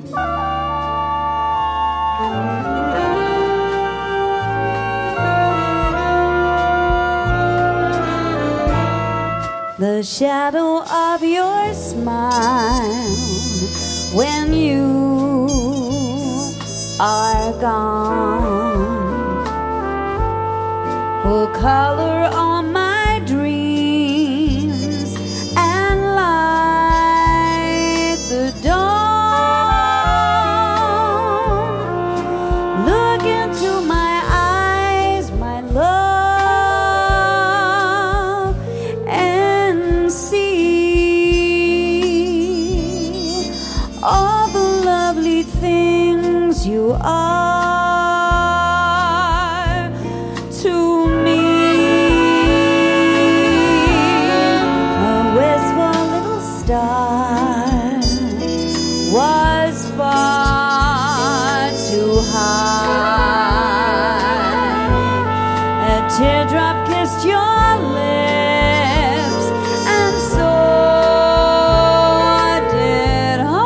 The shadow of your smile when you are gone will color all my dreams and light the dawn. Look into my eyes, my love, and see all the lovely things you are to me. A wistful little star was far too high. A teardrop kissed your lips, and so did I.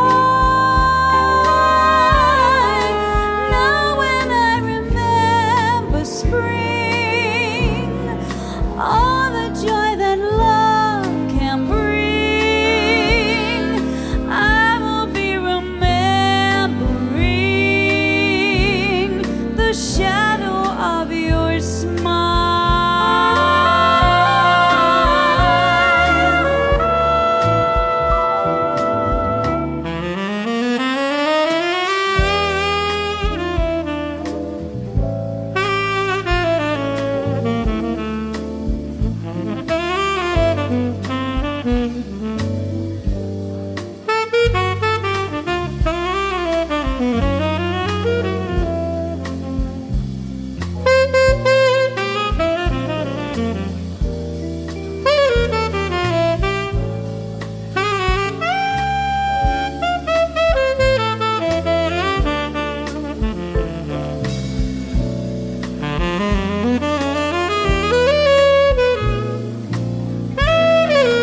Now when I remember spring, all the joy that love can bring, I will be remembering the shadow of your smile.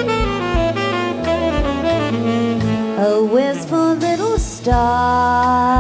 A wistful little star